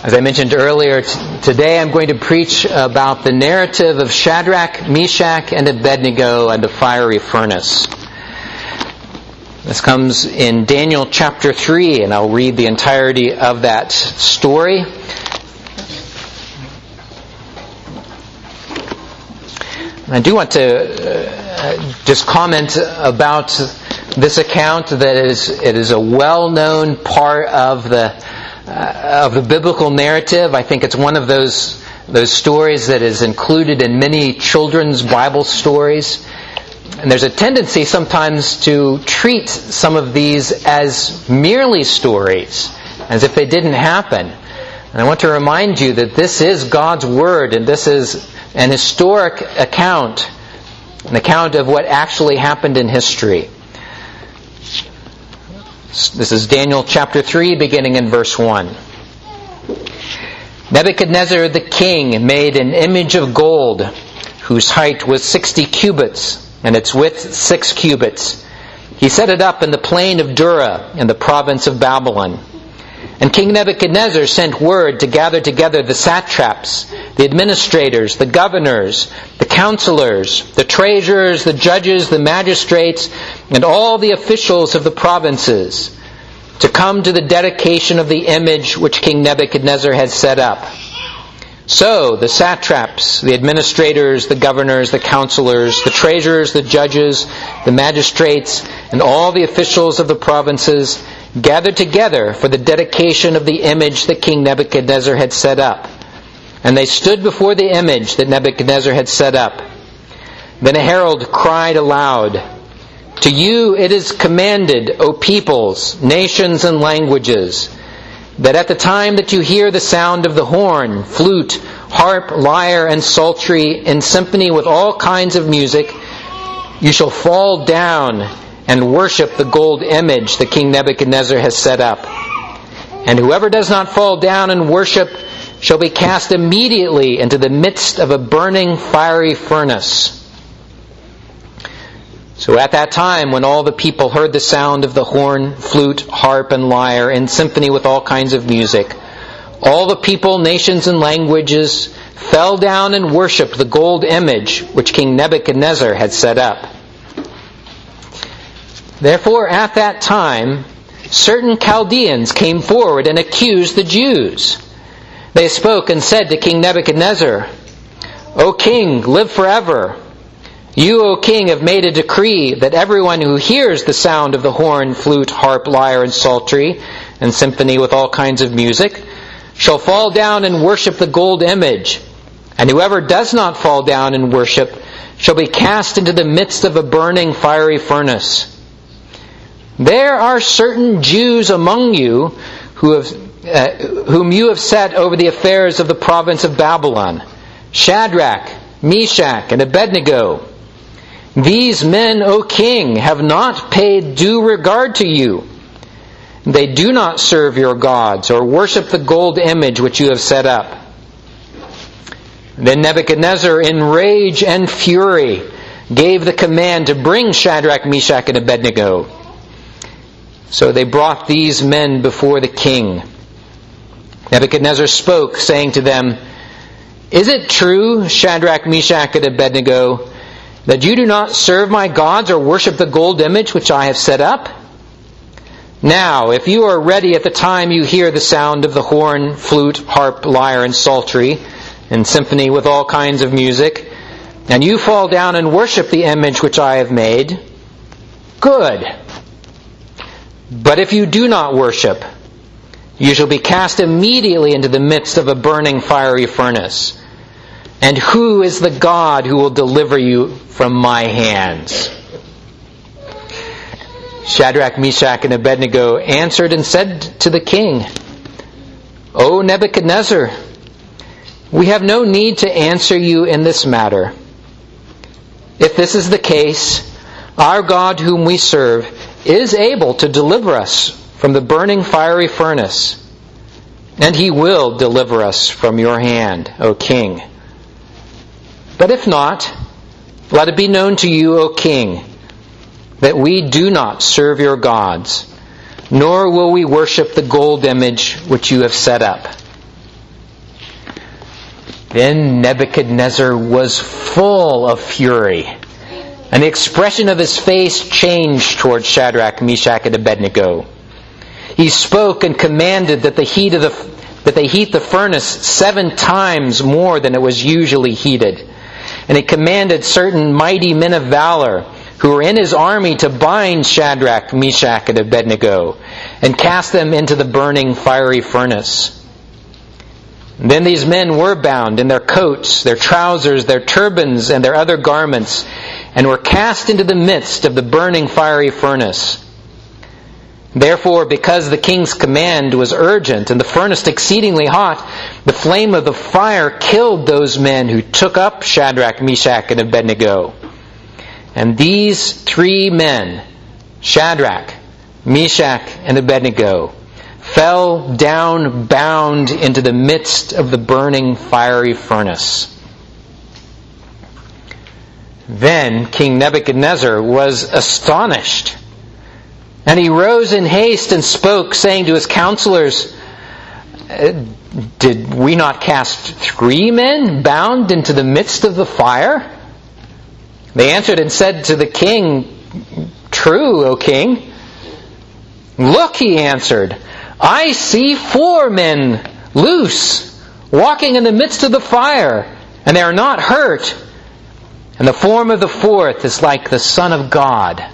As I mentioned earlier, today I'm going to preach about the narrative of Shadrach, Meshach, and Abednego and the fiery furnace. This comes in Daniel chapter 3, and I'll read the entirety of that story. I do want to just comment about this account that it is a well-known part of the biblical narrative. I think it's one of those stories that is included in many children's Bible stories. And there's a tendency sometimes to treat some of these as merely stories, as if they didn't happen. And I want to remind you that this is God's Word, and this is an historic account, an account of what actually happened in history. This is Daniel chapter 3, beginning in verse 1. Nebuchadnezzar the king made an image of gold, whose height was 60 cubits, and its width 6 cubits. He set it up in the plain of Dura, in the province of Babylon. And King Nebuchadnezzar sent word to gather together the satraps, the administrators, the governors, the counselors, the treasurers, the judges, the magistrates, and all the officials of the provinces to come to the dedication of the image which King Nebuchadnezzar had set up. So the satraps, the administrators, the governors, the counselors, the treasurers, the judges, the magistrates, and all the officials of the provinces gathered together for the dedication of the image that King Nebuchadnezzar had set up. And they stood before the image that Nebuchadnezzar had set up. Then a herald cried aloud, "To you it is commanded, O peoples, nations, and languages, that at the time that you hear the sound of the horn, flute, harp, lyre, and psaltery in symphony with all kinds of music, you shall fall down and worship the gold image that King Nebuchadnezzar has set up. And whoever does not fall down and worship shall be cast immediately into the midst of a burning fiery furnace." So at that time, when all the people heard the sound of the horn, flute, harp, and lyre in symphony with all kinds of music, all the people, nations, and languages fell down and worshipped the gold image which King Nebuchadnezzar had set up. Therefore, at that time, certain Chaldeans came forward and accused the Jews. They spoke and said to King Nebuchadnezzar, "O king, live forever. You, O king, have made a decree that everyone who hears the sound of the horn, flute, harp, lyre, and psaltery, and symphony with all kinds of music, shall fall down and worship the gold image. And whoever does not fall down and worship shall be cast into the midst of a burning fiery furnace. There are certain Jews among you whom you have set over the affairs of the province of Babylon, Shadrach, Meshach, and Abednego. These men, O king, have not paid due regard to you. They do not serve your gods or worship the gold image which you have set up." Then Nebuchadnezzar, in rage and fury, gave the command to bring Shadrach, Meshach, and Abednego. So they brought these men before the king. Nebuchadnezzar spoke, saying to them, "Is it true, Shadrach, Meshach, and Abednego, that you do not serve my gods or worship the gold image which I have set up? Now, if you are ready at the time you hear the sound of the horn, flute, harp, lyre, and psaltery, and symphony with all kinds of music, and you fall down and worship the image which I have made, good. But if you do not worship, you shall be cast immediately into the midst of a burning fiery furnace. And who is the God who will deliver you from my hands?" Shadrach, Meshach, and Abednego answered and said to the king, "O Nebuchadnezzar, we have no need to answer you in this matter. If this is the case, our God whom we serve is able to deliver us from the burning fiery furnace, and He will deliver us from your hand, O king. But if not, let it be known to you, O king, that we do not serve your gods, nor will we worship the gold image which you have set up." Then Nebuchadnezzar was full of fury, and the expression of his face changed toward Shadrach, Meshach, and Abednego. He spoke and commanded that they heat the furnace 7 times more than it was usually heated. And he commanded certain mighty men of valor who were in his army to bind Shadrach, Meshach, and Abednego and cast them into the burning fiery furnace. And then these men were bound in their coats, their trousers, their turbans, and their other garments, and were cast into the midst of the burning fiery furnace. Therefore, because the king's command was urgent and the furnace exceedingly hot, the flame of the fire killed those men who took up Shadrach, Meshach, and Abednego. And these 3 men, Shadrach, Meshach, and Abednego, fell down bound into the midst of the burning fiery furnace. Then King Nebuchadnezzar was astonished, and he rose in haste and spoke, saying to his counselors, "Did we not cast 3 men bound into the midst of the fire?" They answered and said to the king, "True, O king." "Look," he answered, "I see 4 men loose, walking in the midst of the fire, and they are not hurt. And the form of the 4th is like the Son of God."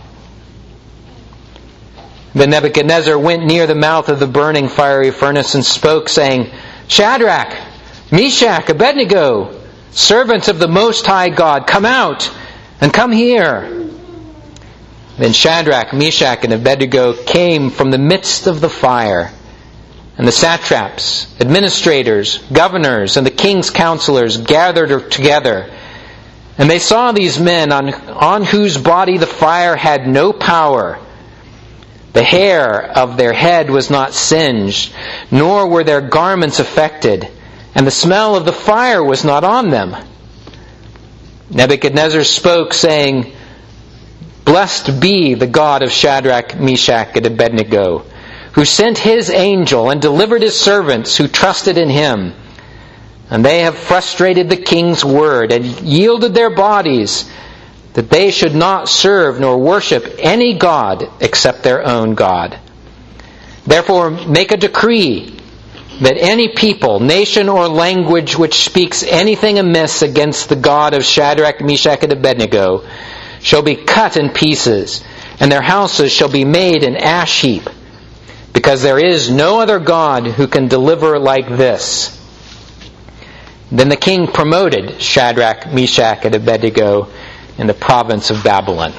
Then Nebuchadnezzar went near the mouth of the burning fiery furnace and spoke, saying, "Shadrach, Meshach, Abednego, servants of the Most High God, come out and come here." Then Shadrach, Meshach, and Abednego came from the midst of the fire. And the satraps, administrators, governors, and the king's counselors gathered together. And they saw these men on whose body the fire had no power. The hair of their head was not singed, nor were their garments affected, and the smell of the fire was not on them. Nebuchadnezzar spoke, saying, "Blessed be the God of Shadrach, Meshach, and Abednego, who sent his angel and delivered his servants who trusted in him. And they have frustrated the king's word and yielded their bodies, that they should not serve nor worship any god except their own God. Therefore make a decree that any people, nation, or language which speaks anything amiss against the God of Shadrach, Meshach, and Abednego shall be cut in pieces, and their houses shall be made an ash heap, because there is no other God who can deliver like this." Then the king promoted Shadrach, Meshach, and Abednego in the province of Babylon.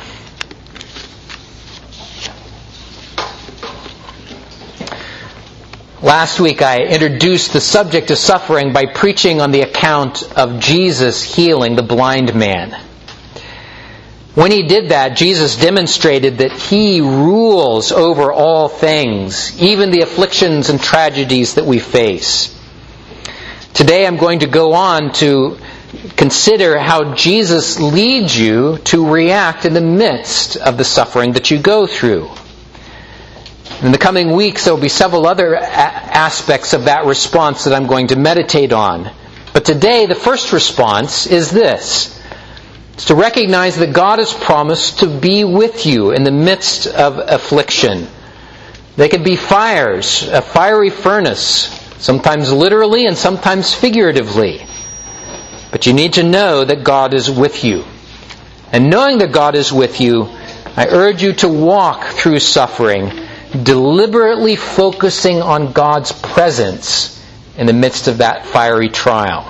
Last week I introduced the subject of suffering by preaching on the account of Jesus healing the blind man. When he did that, Jesus demonstrated that he rules over all things, even the afflictions and tragedies that we face. Today I'm going to go on to consider how Jesus leads you to react in the midst of the suffering that you go through. In the coming weeks, there will be several other aspects of that response that I'm going to meditate on. But today, the first response is this. It's to recognize that God has promised to be with you in the midst of affliction. They can be fires, a fiery furnace, sometimes literally and sometimes figuratively. But you need to know that God is with you. And knowing that God is with you, I urge you to walk through suffering, deliberately focusing on God's presence in the midst of that fiery trial.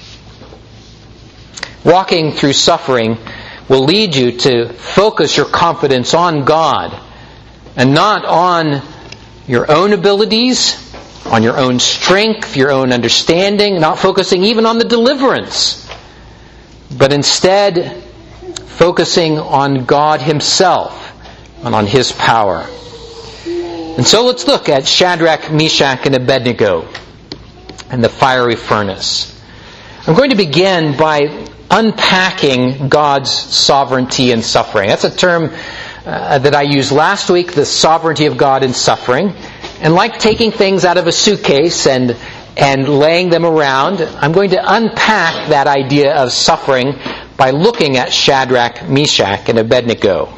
Walking through suffering will lead you to focus your confidence on God and not on your own abilities, on your own strength, your own understanding, not focusing even on the deliverance, but instead focusing on God Himself and on His power. And so let's look at Shadrach, Meshach, and Abednego and the fiery furnace. I'm going to begin by unpacking God's sovereignty in suffering. That's a term that I used last week, the sovereignty of God in suffering. And like taking things out of a suitcase and and laying them around, I'm going to unpack that idea of suffering by looking at Shadrach, Meshach, and Abednego.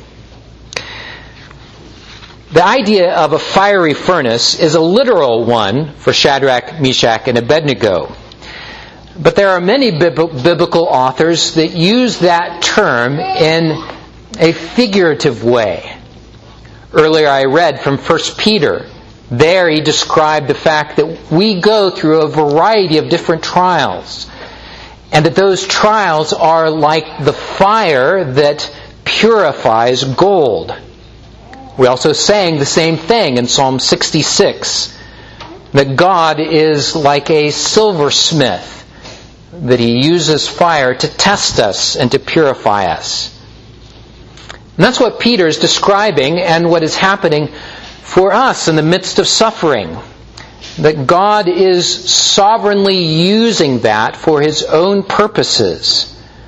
The idea of a fiery furnace is a literal one for Shadrach, Meshach, and Abednego. But there are many biblical authors that use that term in a figurative way. Earlier I read from 1 Peter. There he described the fact that we go through a variety of different trials, and that those trials are like the fire that purifies gold. We also sang the same thing in Psalm 66, that God is like a silversmith, that He uses fire to test us and to purify us. And that's what Peter is describing and what is happening for us in the midst of suffering. That God is sovereignly using that for His own purposes.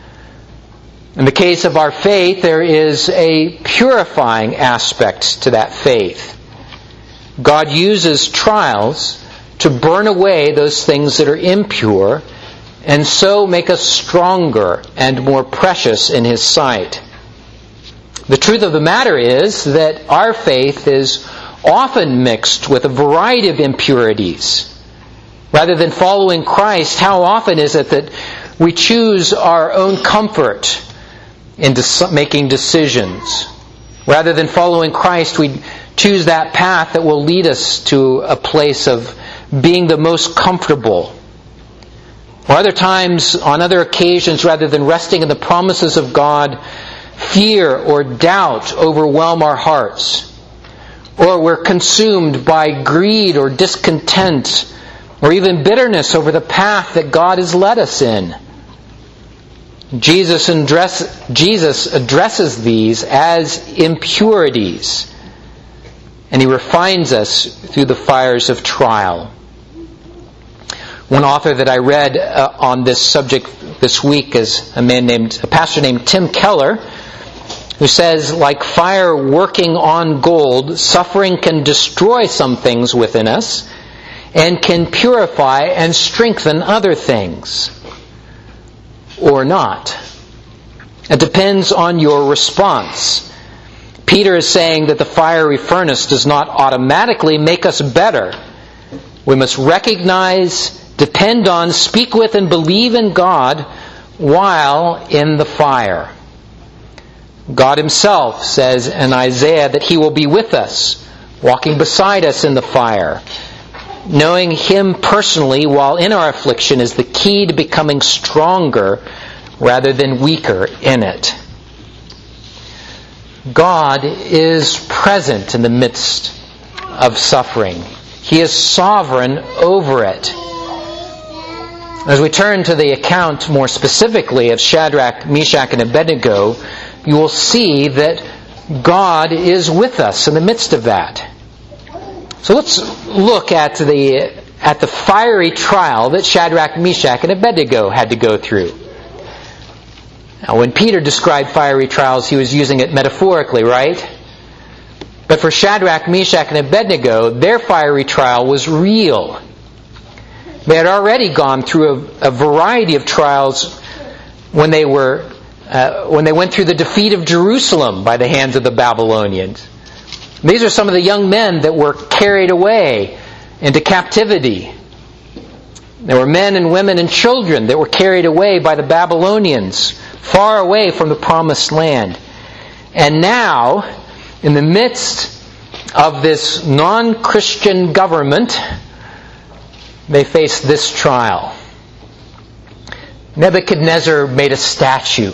In the case of our faith, there is a purifying aspect to that faith. God uses trials to burn away those things that are impure and so make us stronger and more precious in His sight. The truth of the matter is that our faith is often mixed with a variety of impurities. Rather than following Christ, how often is it that we choose our own comfort in making decisions? Rather than following Christ, we choose that path that will lead us to a place of being the most comfortable. Or other times, on other occasions, rather than resting in the promises of God, fear or doubt overwhelm our hearts. Or we're consumed by greed or discontent, or even bitterness over the path that God has led us in. Jesus addresses these as impurities, and He refines us through the fires of trial. One author that I read on this subject this week is a pastor named Tim Keller, who says, like fire working on gold, suffering can destroy some things within us and can purify and strengthen other things. Or not. It depends on your response. Peter is saying that the fiery furnace does not automatically make us better. We must recognize, depend on, speak with, and believe in God while in the fire. God Himself says in Isaiah that He will be with us, walking beside us in the fire. Knowing Him personally while in our affliction is the key to becoming stronger rather than weaker in it. God is present in the midst of suffering. He is sovereign over it. As we turn to the account more specifically of Shadrach, Meshach, and Abednego, you will see that God is with us in the midst of that. So let's look at the fiery trial that Shadrach, Meshach, and Abednego had to go through. Now, when Peter described fiery trials, he was using it metaphorically, right? But for Shadrach, Meshach, and Abednego, their fiery trial was real. They had already gone through a variety of trials when they went through the defeat of Jerusalem by the hands of the Babylonians. These are some of the young men that were carried away into captivity. There were men and women and children that were carried away by the Babylonians, far away from the promised land. And now, in the midst of this non-Christian government, they face this trial. Nebuchadnezzar made a statue.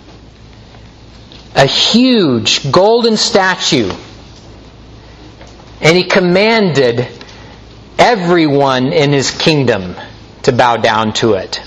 A huge golden statue. And he commanded everyone in his kingdom to bow down to it.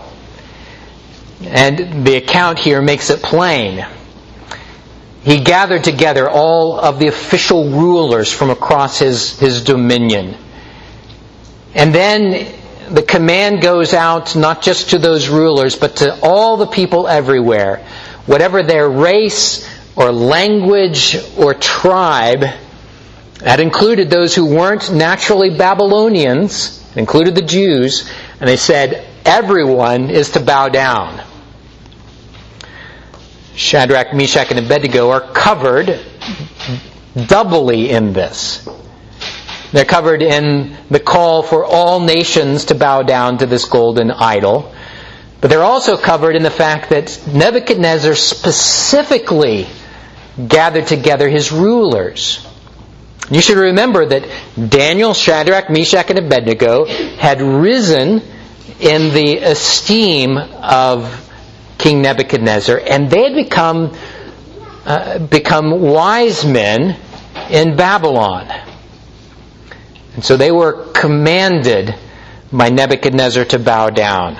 And the account here makes it plain. He gathered together all of the official rulers from across his dominion. And then the command goes out not just to those rulers, but to all the people everywhere. Whatever their race or language or tribe, that included those who weren't naturally Babylonians, It included the Jews, and they said everyone is to bow down. Shadrach, Meshach, and Abednego are covered doubly in this. They're covered in the call for all nations to bow down to this golden idol. But they're also covered in the fact that Nebuchadnezzar specifically gathered together his rulers. You should remember that Daniel, Shadrach, Meshach, and Abednego had risen in the esteem of King Nebuchadnezzar, and they had become wise men in Babylon. And so they were commanded by Nebuchadnezzar to bow down.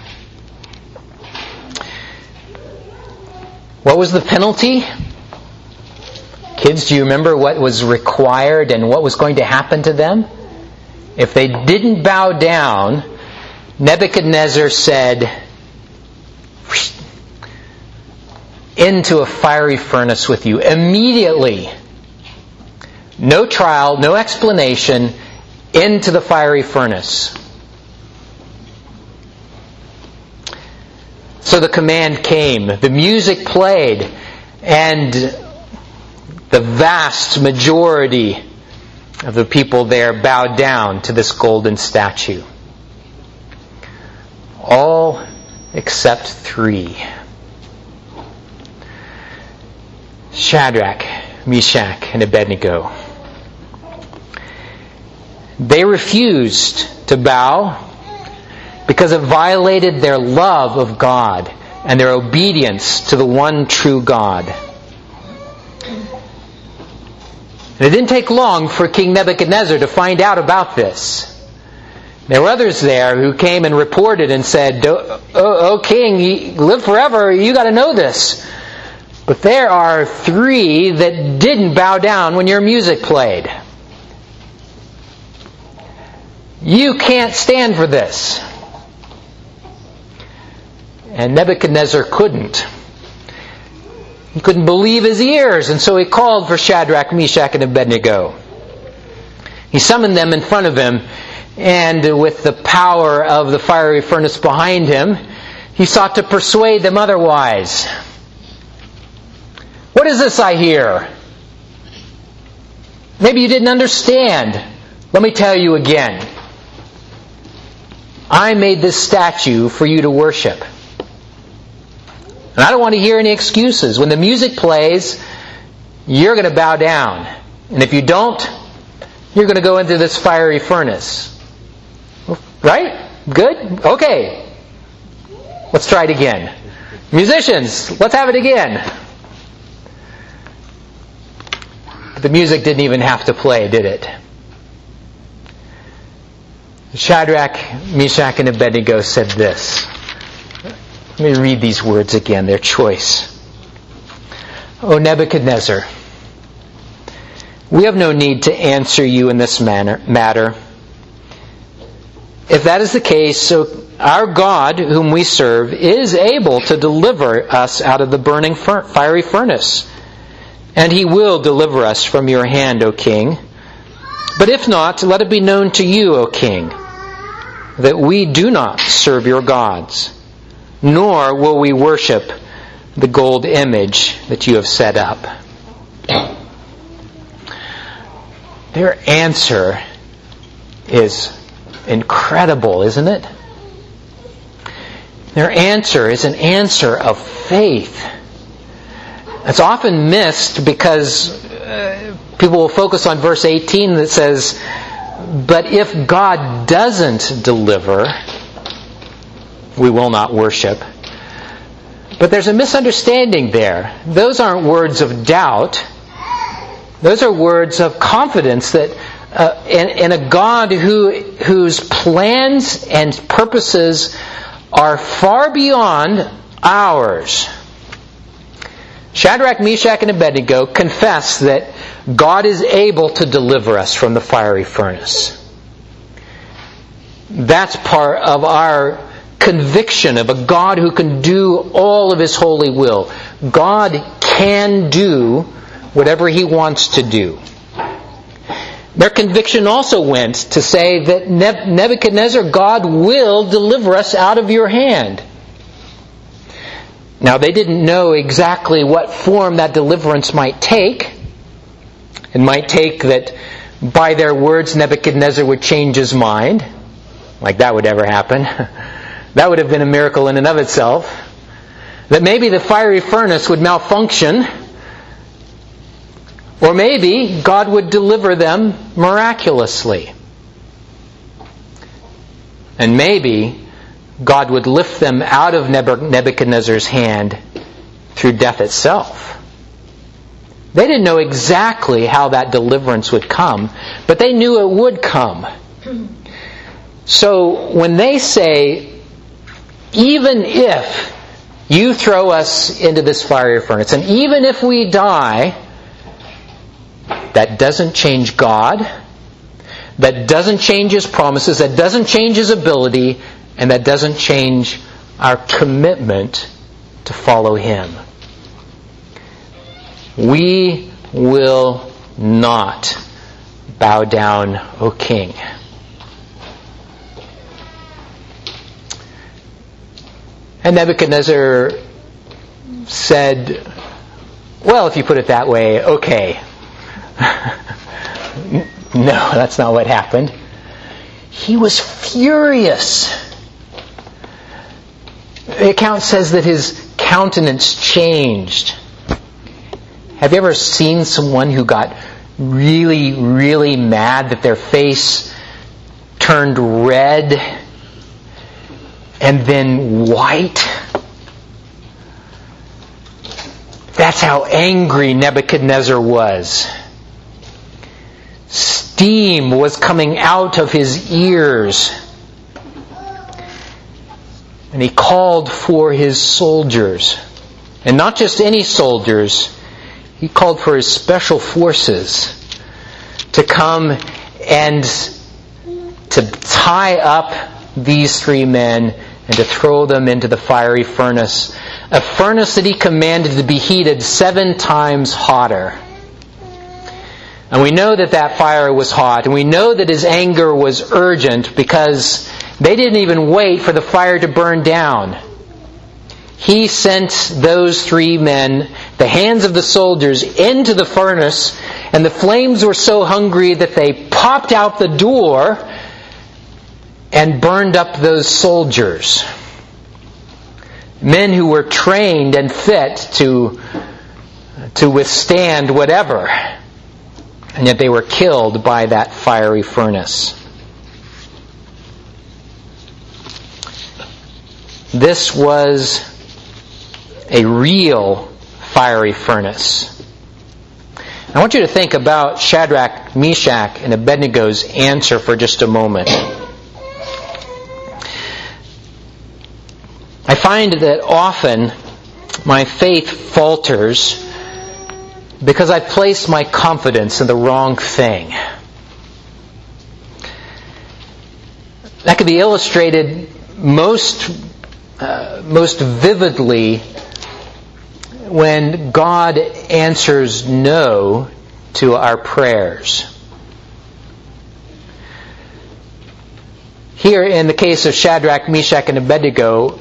What was the penalty? Kids, do you remember what was required and what was going to happen to them? If they didn't bow down, Nebuchadnezzar said, into a fiery furnace with you. Immediately. No trial, no explanation, into the fiery furnace. So the command came, the music played, and the vast majority of the people there bowed down to this golden statue. All except 3. Shadrach, Meshach, and Abednego. They refused to bow because it violated their love of God and their obedience to the one true God. And it didn't take long for King Nebuchadnezzar to find out about this. There were others there who came and reported and said, "Oh king, you live forever, you got to know this. But there are 3 that didn't bow down when your music played. You can't stand for this." And Nebuchadnezzar couldn't. He couldn't believe his ears, and so he called for Shadrach, Meshach, and Abednego. He summoned them in front of him, and with the power of the fiery furnace behind him, he sought to persuade them otherwise. "What is this I hear? Maybe you didn't understand. Let me tell you again. I made this statue for you to worship. And I don't want to hear any excuses. When the music plays, you're going to bow down. And if you don't, you're going to go into this fiery furnace." Right? Good? Okay. Let's try it again. Musicians, let's have it again. But the music didn't even have to play, did it? Shadrach, Meshach, and Abednego said this. Let me read these words again, their choice. "O Nebuchadnezzar, we have no need to answer you in this matter. If that is the case, so our God, whom we serve, is able to deliver us out of the burning fiery furnace. And He will deliver us from your hand, O King. But if not, let it be known to you, O King, that we do not serve your gods, nor will we worship the gold image that you have set up." Their answer is incredible, isn't it? Their answer is an answer of faith. It's often missed because people will focus on verse 18 that says, "But if God doesn't deliver, we will not worship." But there's a misunderstanding there. Those aren't words of doubt. Those are words of confidence that in a God whose plans and purposes are far beyond ours. Shadrach, Meshach, and Abednego confess that God is able to deliver us from the fiery furnace. That's part of our conviction of a God who can do all of His holy will. God can do whatever He wants to do. Their conviction also went to say that Nebuchadnezzar, God will deliver us out of your hand. Now, they didn't know exactly what form that deliverance might take. It might take that by their words Nebuchadnezzar would change his mind. Like that would ever happen. That would have been a miracle in and of itself. That maybe the fiery furnace would malfunction. Or maybe God would deliver them miraculously. And maybe God would lift them out of Nebuchadnezzar's hand through death itself. They didn't know exactly how that deliverance would come, but they knew it would come. So when they say, even if you throw us into this fiery furnace, and even if we die, that doesn't change God, that doesn't change His promises, that doesn't change His ability, and that doesn't change our commitment to follow Him. We will not bow down, O King. And Nebuchadnezzar said, well, if you put it that way, okay. No, that's not what happened. He was furious. The account says that his countenance changed. Have you ever seen someone who got really, really mad that their face turned red and then white? That's how angry Nebuchadnezzar was. Steam was coming out of his ears. And he called for his soldiers. And not just any soldiers. He called for his special forces to come and to tie up these three men and to throw them into the fiery furnace. A furnace that he commanded to be heated 7 times hotter. And we know that that fire was hot, and we know that his anger was urgent because they didn't even wait for the fire to burn down. He sent those 3 men, the hands of the soldiers, into the furnace, and the flames were so hungry that they popped out the door and burned up those soldiers. Men who were trained and fit to withstand whatever. And yet they were killed by that fiery furnace. This was a real fiery furnace. I want you to think about Shadrach, Meshach, and Abednego's answer for just a moment. I find that often my faith falters because I've placed my confidence in the wrong thing. That could be illustrated most vividly when God answers no to our prayers. Here in the case of Shadrach, Meshach, and Abednego,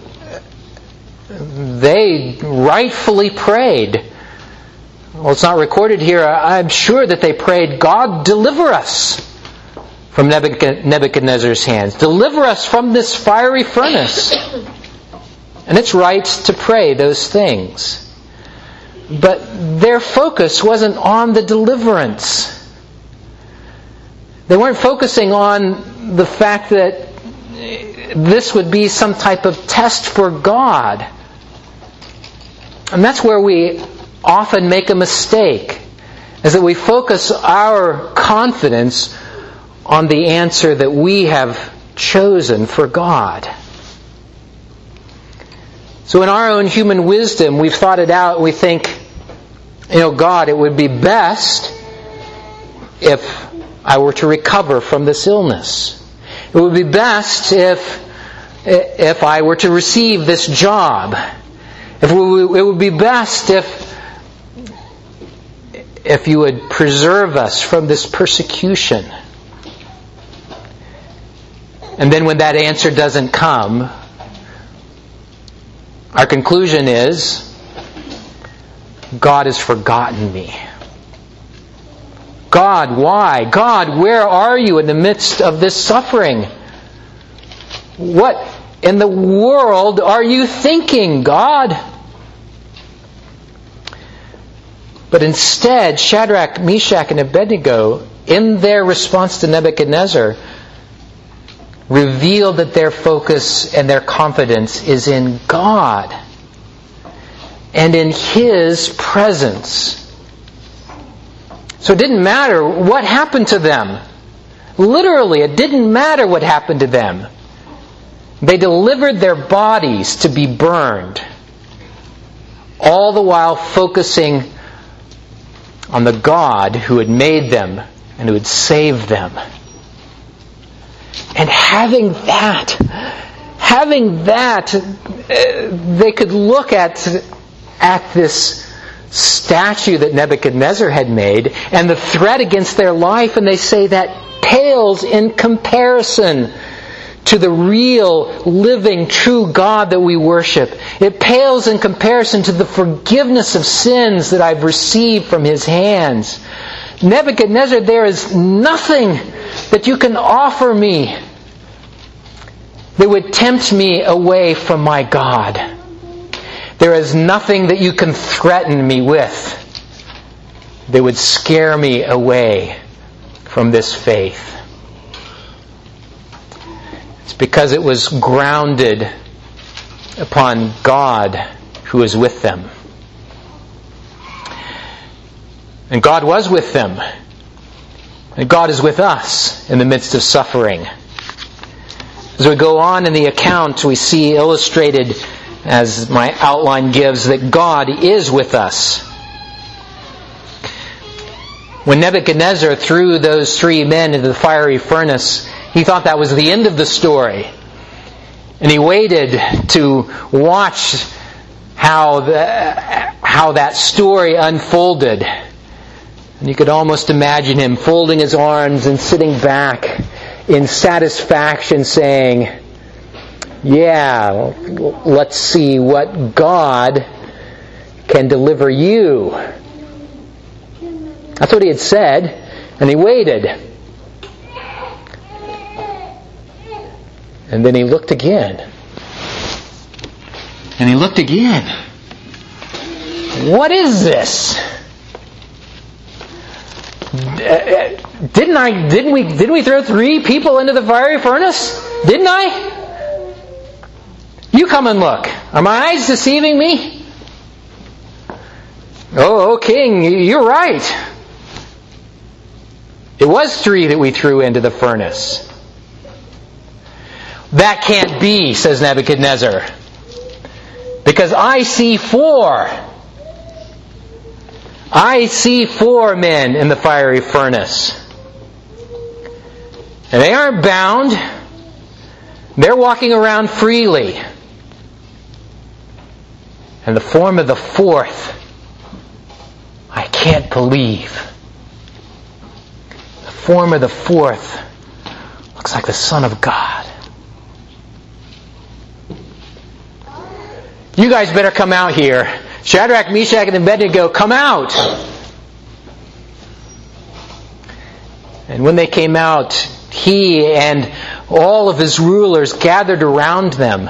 they rightfully prayed. Well, it's not recorded here. I'm sure that they prayed, God, deliver us from Nebuchadnezzar's hands. Deliver us from this fiery furnace. And it's right to pray those things. But their focus wasn't on the deliverance. They weren't focusing on the fact that this would be some type of test for God. And that's where we often make a mistake, is that we focus our confidence on the answer that we have chosen for God. So in our own human wisdom, we've thought it out. We think, God, it would be best if I were to recover from this illness. It would be best if I were to receive this job. It would be best if you would preserve us from this persecution. And then when that answer doesn't come, our conclusion is, God has forgotten me. God, why? God, where are you in the midst of this suffering? What in the world are you thinking, God? But instead, Shadrach, Meshach, and Abednego, in their response to Nebuchadnezzar, revealed that their focus and their confidence is in God and in His presence. So it didn't matter what happened to them. Literally, it didn't matter what happened to them. They delivered their bodies to be burned, all the while focusing on the God who had made them and who had saved them. And having that, they could look at this statue that Nebuchadnezzar had made and the threat against their life, and they say that pales in comparison to the real, living, true God that we worship. It pales in comparison to the forgiveness of sins that I've received from His hands. Nebuchadnezzar, there is nothing that you can offer me that would tempt me away from my God. There is nothing that you can threaten me with that would scare me away from this faith. It's because it was grounded upon God who is with them. And God was with them. And God is with us in the midst of suffering. As we go on in the account, we see illustrated, as my outline gives, that God is with us. When Nebuchadnezzar threw those 3 men into the fiery furnace, he thought that was the end of the story. And he waited to watch how that story unfolded. And you could almost imagine him folding his arms and sitting back in satisfaction saying, yeah, let's see what God can deliver you. That's what he had said, and he waited. And then he looked again. And he looked again. What is this? Didn't we throw 3 people into the fiery furnace? Didn't I? You come and look. Are my eyes deceiving me? Oh, King, you're right. It was 3 that we threw into the furnace. That can't be, says Nebuchadnezzar, because I see 4. I see 4 men in the fiery furnace. And they aren't bound. They're walking around freely. And the form of the 4th, I can't believe. The form of the 4th looks like the Son of God. You guys better come out here. Shadrach, Meshach, and Abednego, come out! And when they came out, he and all of his rulers gathered around them.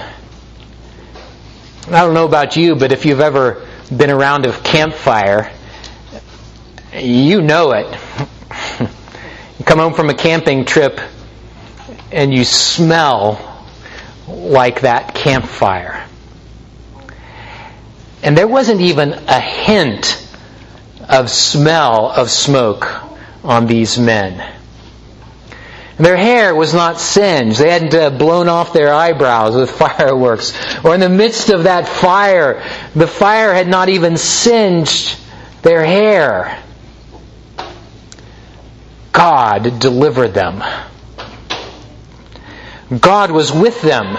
I don't know about you, but if you've ever been around a campfire, you know it. You come home from a camping trip and you smell like that campfire. And there wasn't even a hint of smell of smoke on these men. And their hair was not singed. They hadn't blown off their eyebrows with fireworks. Or in the midst of that fire, the fire had not even singed their hair. God delivered them. God was with them.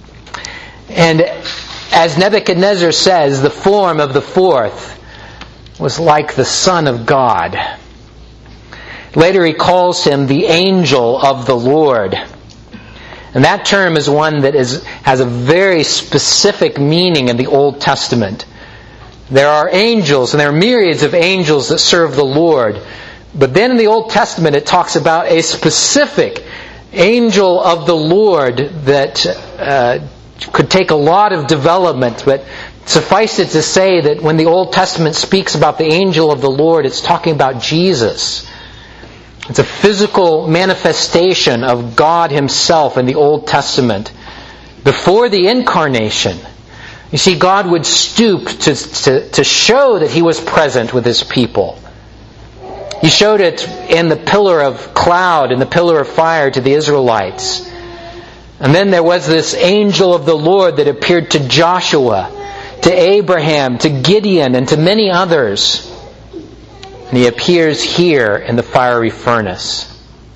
And as Nebuchadnezzar says, the form of the 4th was like the Son of God. Later he calls him the angel of the Lord. And that term is one that has a very specific meaning in the Old Testament. There are angels, and there are myriads of angels that serve the Lord. But then in the Old Testament it talks about a specific angel of the Lord that could take a lot of development, but suffice it to say that when the Old Testament speaks about the angel of the Lord, it's talking about Jesus. It's a physical manifestation of God Himself in the Old Testament. Before the incarnation, you see, God would stoop to show that He was present with His people. He showed it in the pillar of cloud and the pillar of fire to the Israelites. And then there was this angel of the Lord that appeared to Joshua, to Abraham, to Gideon, and to many others. And He appears here in the fiery furnace.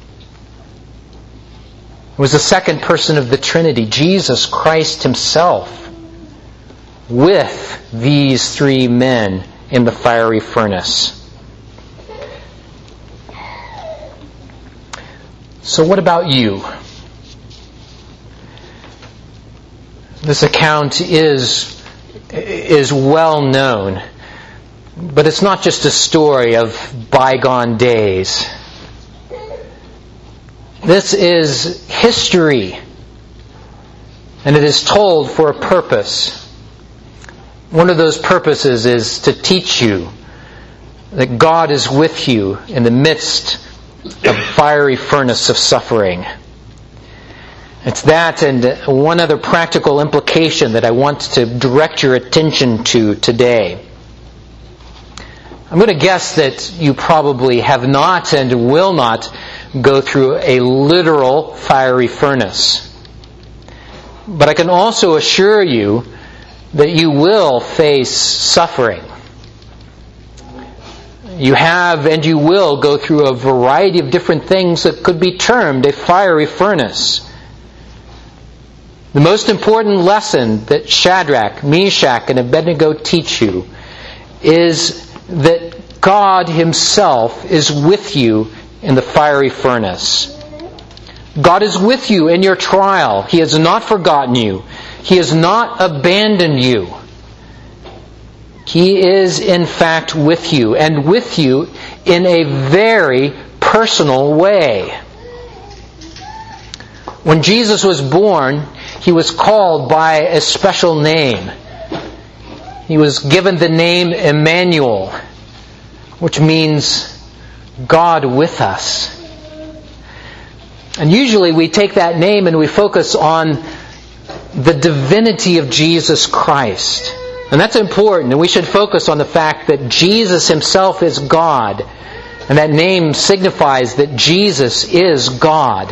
It was the second person of the Trinity, Jesus Christ Himself, with these three men in the fiery furnace. So what about you? This account is well known, but it's not just a story of bygone days. This is history, and it is told for a purpose. One of those purposes is to teach you that God is with you in the midst of a fiery furnace of suffering. It's that and one other practical implication that I want to direct your attention to today. I'm going to guess that you probably have not and will not go through a literal fiery furnace. But I can also assure you that you will face suffering. You have and you will go through a variety of different things that could be termed a fiery furnace. The most important lesson that Shadrach, Meshach, and Abednego teach you is that God Himself is with you in the fiery furnace. God is with you in your trial. He has not forgotten you. He has not abandoned you. He is in fact with you, and with you in a very personal way. When Jesus was born, He was called by a special name. He was given the name Emmanuel, which means God with us. And usually we take that name and we focus on the divinity of Jesus Christ. And that's important, and we should focus on the fact that Jesus Himself is God. And that name signifies that Jesus is God.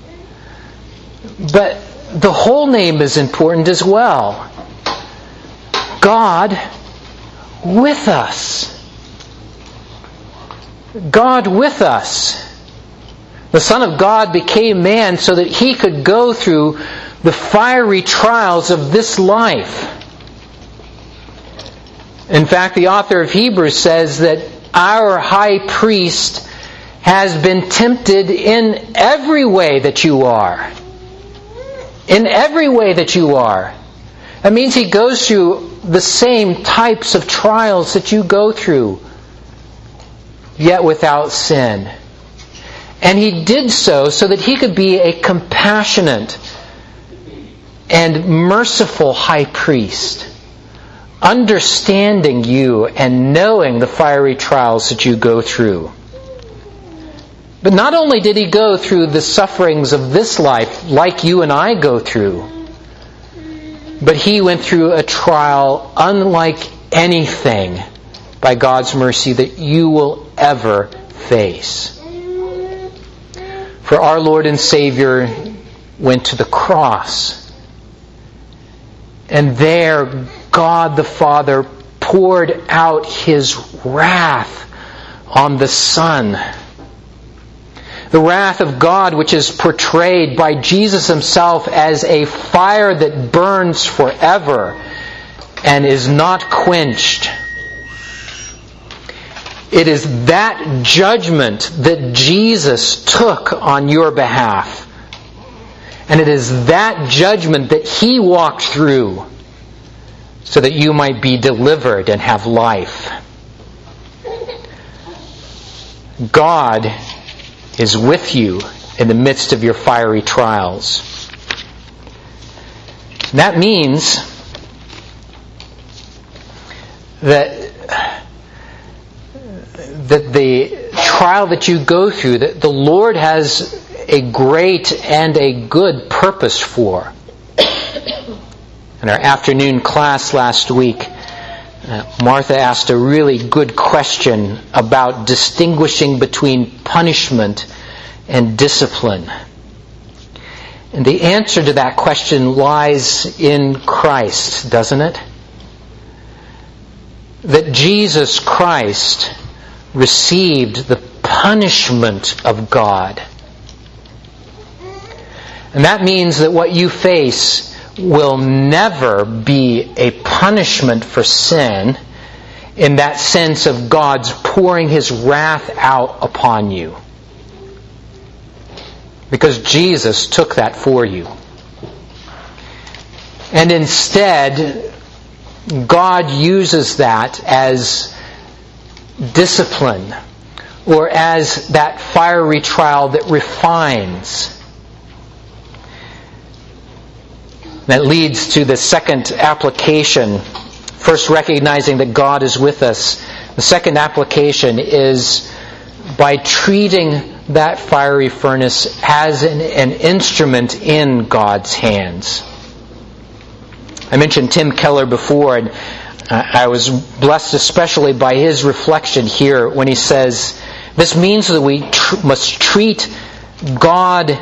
But the whole name is important as well. God with us. God with us. The Son of God became man so that He could go through the fiery trials of this life. In fact, the author of Hebrews says that our high priest has been tempted in every way that you are. In every way that you are. That means He goes through the same types of trials that you go through, yet without sin. And He did so that He could be a compassionate and merciful high priest, understanding you and knowing the fiery trials that you go through. But not only did He go through the sufferings of this life like you and I go through, but He went through a trial unlike anything by God's mercy that you will ever face. For our Lord and Savior went to the cross. And there God the Father poured out His wrath on the Son. The wrath of God, which is portrayed by Jesus Himself as a fire that burns forever and is not quenched. It is that judgment that Jesus took on your behalf. And it is that judgment that He walked through so that you might be delivered and have life. God is with you in the midst of your fiery trials. That means that the trial that you go through, that the Lord has a great and a good purpose for. In our afternoon class last week, Martha asked a really good question about distinguishing between punishment and discipline. And the answer to that question lies in Christ, doesn't it? That Jesus Christ received the punishment of God. And that means that what you face will never be a punishment for sin in that sense of God's pouring His wrath out upon you. Because Jesus took that for you. And instead, God uses that as discipline, or as that fiery trial that refines. That leads to the second application. First, recognizing that God is with us. The second application is by treating that fiery furnace as an instrument in God's hands. I mentioned Tim Keller before, and I was blessed especially by his reflection here when he says, this means that we must treat God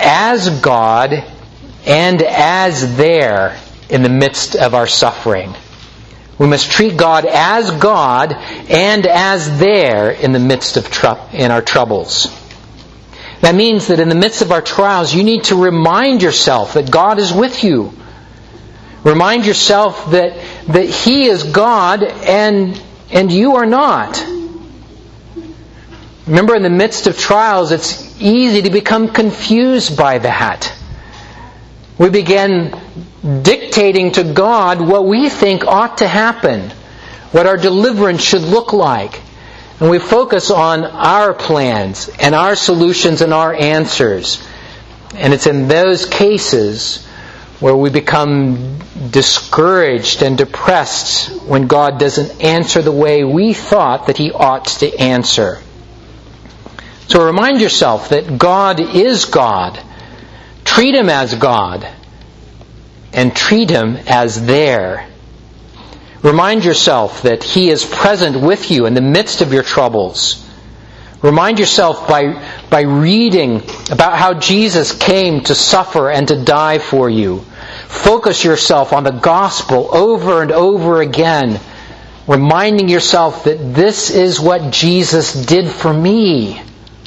and as there in the midst of our suffering. We must treat God as God and as there in the midst of in our troubles. That means that in the midst of our trials, you need to remind yourself that God is with you. Remind yourself that He is God and you are not. Remember, in the midst of trials, it's easy to become confused by that. We begin dictating to God what we think ought to happen, what our deliverance should look like. And we focus on our plans and our solutions and our answers. And it's in those cases where we become discouraged and depressed when God doesn't answer the way we thought that He ought to answer. So remind yourself that God is God. Treat Him as God. And treat Him as there. Remind yourself that He is present with you in the midst of your troubles. Remind yourself by reading about how Jesus came to suffer and to die for you. Focus yourself on the gospel over and over again, reminding yourself that this is what Jesus did for me.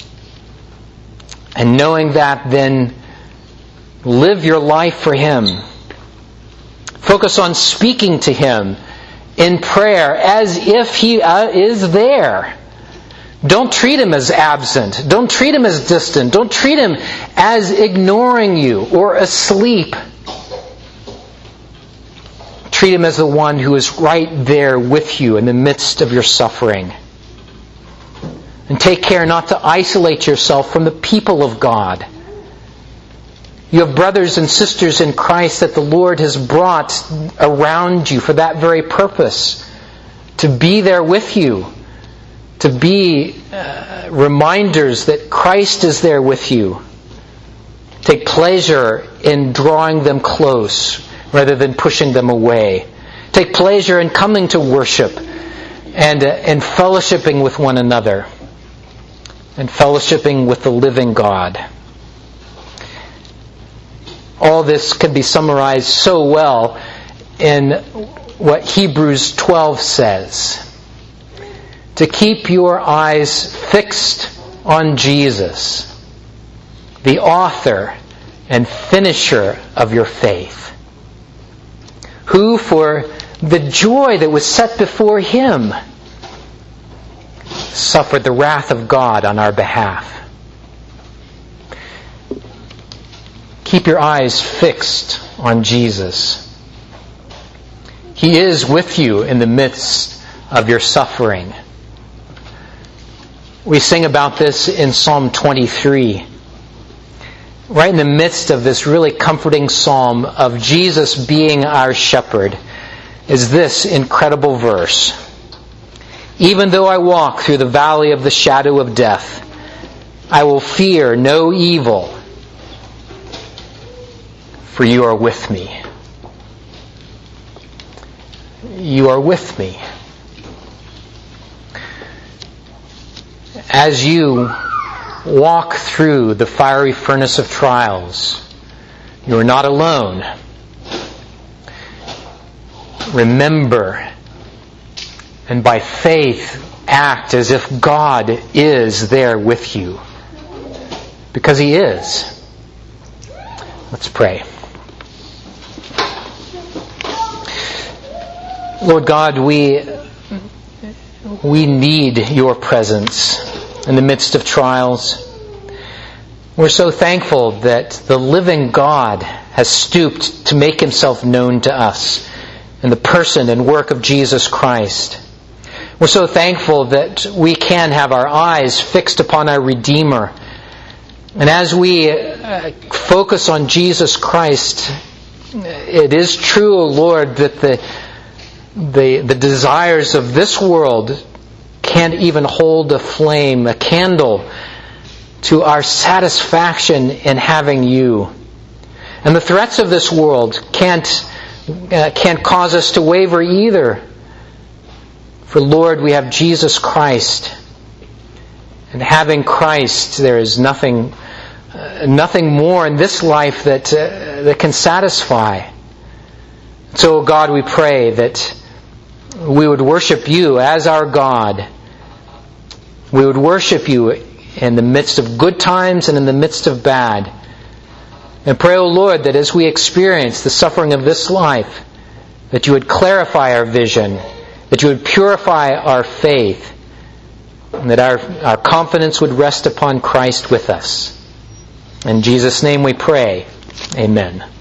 And knowing that, then live your life for Him. Focus on speaking to Him in prayer as if He is there. Don't treat Him as absent. Don't treat Him as distant. Don't treat Him as ignoring you or asleep. Treat Him as the one who is right there with you in the midst of your suffering. And take care not to isolate yourself from the people of God. You have brothers and sisters in Christ that the Lord has brought around you for that very purpose. To be there with you. To be reminders that Christ is there with you. Take pleasure in drawing them close rather than pushing them away. Take pleasure in coming to worship and fellowshipping with one another. And fellowshipping with the living God. All this can be summarized so well in what Hebrews 12 says. To keep your eyes fixed on Jesus, the author and finisher of your faith, who for the joy that was set before Him suffered the wrath of God on our behalf. Keep your eyes fixed on Jesus. He is with you in the midst of your suffering. We sing about this in Psalm 23. Right in the midst of this really comforting psalm of Jesus being our shepherd is this incredible verse. Even though I walk through the valley of the shadow of death, I will fear no evil, for you are with me. You are with me. As you walk through the fiery furnace of trials, you are not alone. Remember, and by faith act as if God is there with you. Because He is. Let's pray. Lord God, we need your presence in the midst of trials. We're so thankful that the living God has stooped to make Himself known to us in the person and work of Jesus Christ. We're so thankful that we can have our eyes fixed upon our Redeemer. And as we focus on Jesus Christ, it is true, O Lord, that the desires of this world can't even hold a flame, a candle, to our satisfaction in having you. And the threats of this world can't cause us to waver either. For Lord, we have Jesus Christ. And having Christ, there is nothing more in this life that can satisfy. So, God, we pray that we would worship you as our God. We would worship you in the midst of good times and in the midst of bad. And pray, O Lord, that as we experience the suffering of this life, that you would clarify our vision, that you would purify our faith, and that our confidence would rest upon Christ with us. In Jesus' name we pray. Amen.